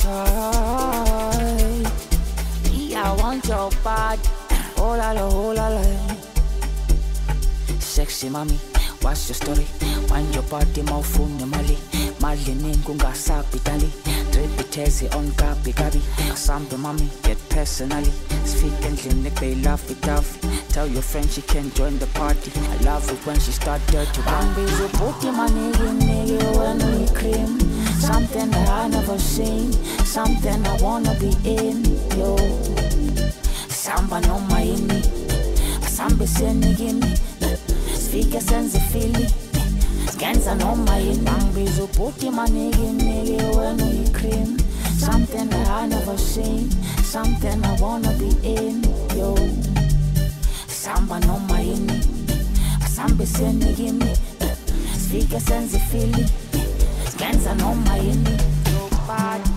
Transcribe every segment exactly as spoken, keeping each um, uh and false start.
Ay, I want your body. Oh la la, oh la la. Sexy mommy, what's your story? Wind your body, mawufuna mali. Mali ningu ngasabitali. Drip itezi on gabi gabi. Sambe mommy, get personally. Speak and clinic, they laugh it off. Tell your friend she can join the party. I love it when she start dirty. Bambi's a booty, my nigga, nigga, when we cream. Something that I never seen. Something I wanna be in, yo. Samba no maini. Samba seni gimme. Speaker sends a feeling. Scans are no maini. Bambi's a booty, my nigga, nigga, when we cream. Something that I never seen. Something I wanna be in, yo. Samba no maini. Samba seni gimme. Speaker sends a feeling. Scans are no maini. Your body.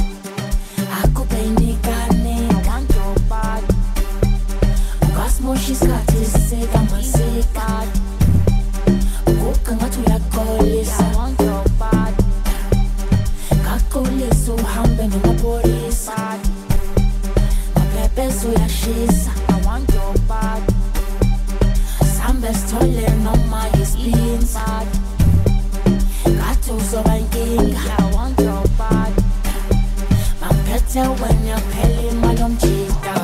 Akubainikane. I want your body. Ukasmoshi skati seka maseka. Ukanga tuyakolisa. I want your body. Kakolisa uhambe nomapolisa. Mapepeso yashisa. I want your body. Sambe stole no my beans. I want your body. I'm better when you're pelling my long cheetah.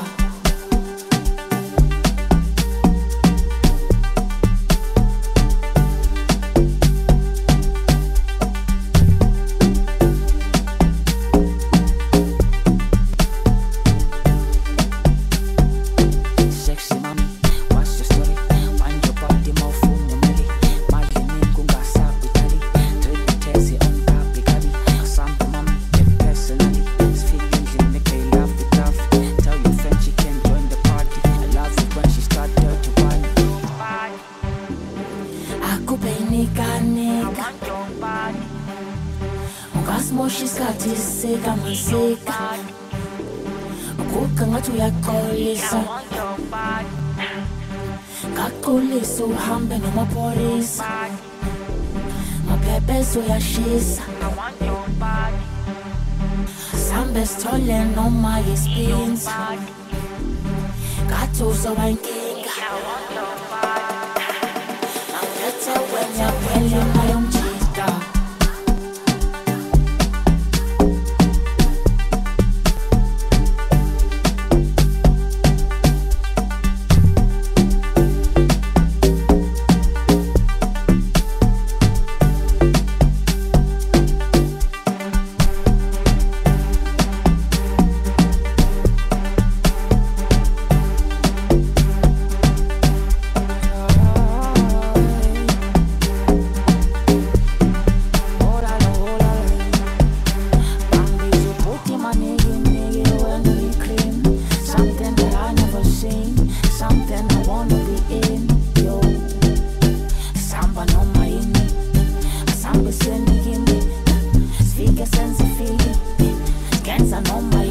Sexy mommy, what's your story? Wind your body, mawufuna mali. Mali ningu ngasabitali. Drip itezi on gabi gabi. Sambe mommy, get personally. Speak English, they laugh it off. Tell your friend she can join the party. I love it when she start dirty wine. Akubainikane. I want your body. Ukasmoshi skati seka maseka. Ukanga tuyakolisa. I want your body. Kakolisa uhambe nomapolisa. Mapepeso yashisa. I want your body. Sambe stole no my beans. Katuzo bankinga. I want your body. I'm better when you're pelling my own cheetah. Something I wanna be in, yo. Samba no maini. Samba seni gimme. Speaker sends a feeling. Scans are no maini.